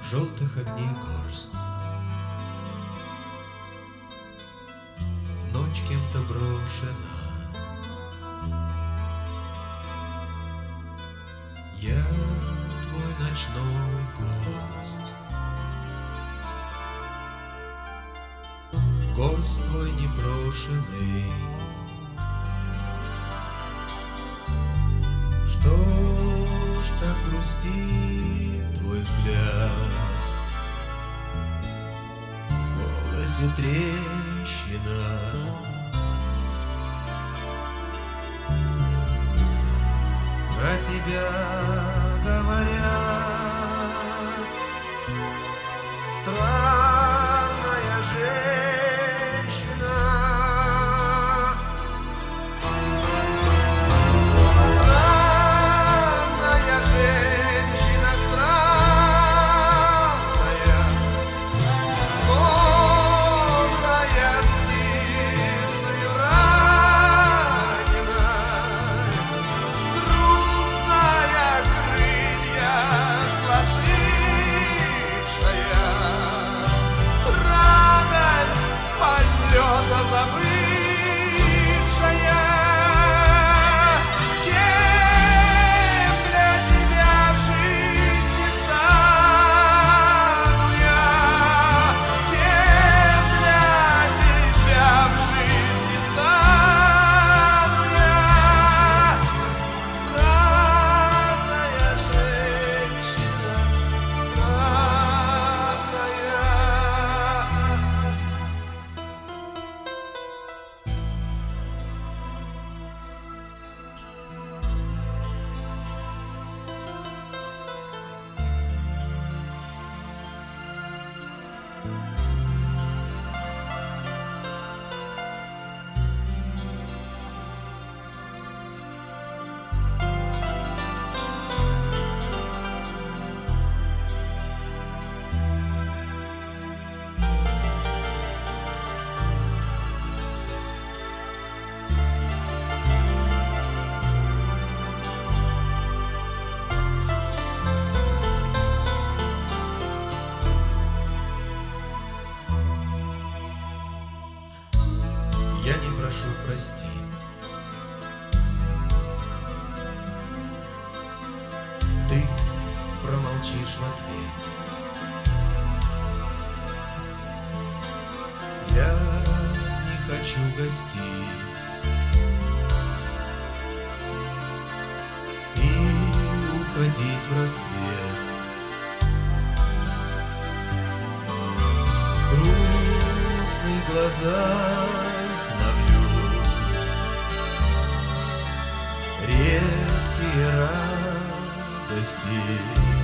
желтых огней горсть. В ночь кем-то брошена. Я твой ночной гость, гость твой непрошенный. Что ж так грустит твой взгляд? В голосе трещина. Про тебя говорят, странная женщина. Странная женщина, странная, сложная с птицею раненой. Грустная, крылья сложившая, радость полета забывшая. Кем для тебя в жизни стану я? Кем для тебя в жизни стану я? Странная женщина, я не прошу простить. Ты промолчишь в ответ. Я не хочу гостить и уходить в рассвет. В грустных глазах редкие радости.